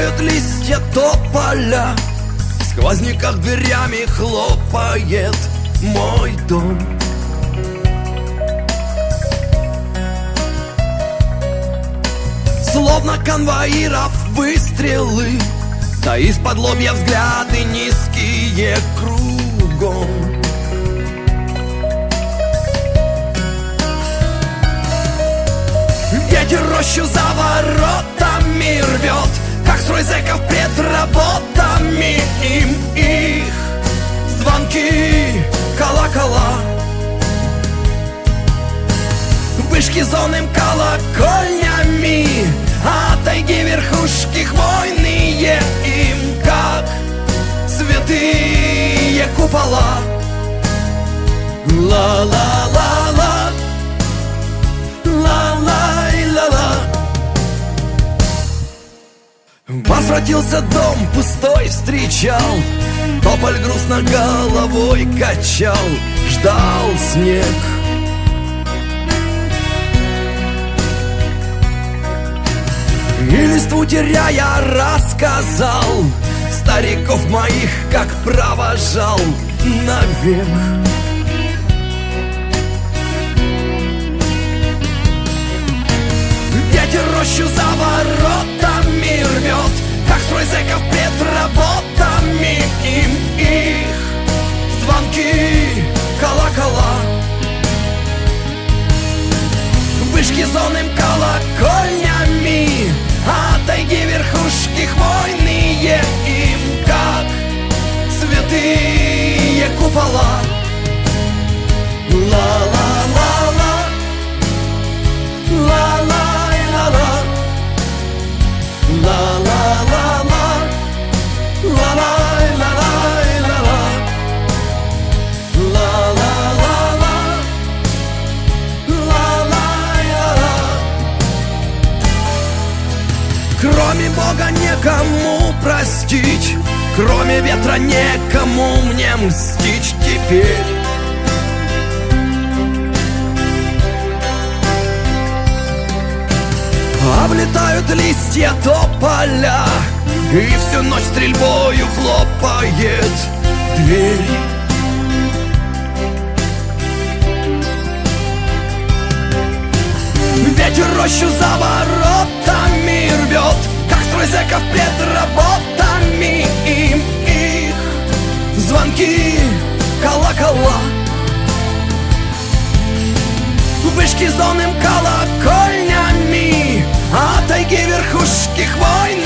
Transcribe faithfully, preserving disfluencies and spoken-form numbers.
Облетают листья тополя, в сквозняках дверями хлопает мой дом. Словно конвоиров выстрелы, да из-под лобья взгляды низкие кругом. Ветер рощу за воротами рвет, как строй зэков пред работами. Им их звонки, колокола, вышки зонным колокольнями, а тайги верхушки хвойные им как святые купола. Ла-ла-ла-ла, ла-лай-ла-ла. Возвратился дом пустой, встречал, тополь грустно головой качал, ждал снег. И листву теряя рассказал стариков моих, как провожал навек. Ветер рощу за воротами рвет, как строй зэков пред работами. Им их звонки, колокола, вышки зонным колокольнями, а тайги верхушки хвойные им как святые купола. Ла-ла-ла-ла, ла-лай-ла-ла, ла-ла-ла-ла, ла-лай-ла-лай-ла-ла, ла-ла-ла-ла, ла-лай-ла-ла. Кроме Бога некому простить, кроме ветра некому мне мстить теперь. Облетают листья тополя, и всю ночь стрельбою хлопает дверь. Ветер рощу за воротами рвет, как строй зэков пред работами. Им их звонки, колокола, вышки зонным колокольнями, а тайги верхушки хвойные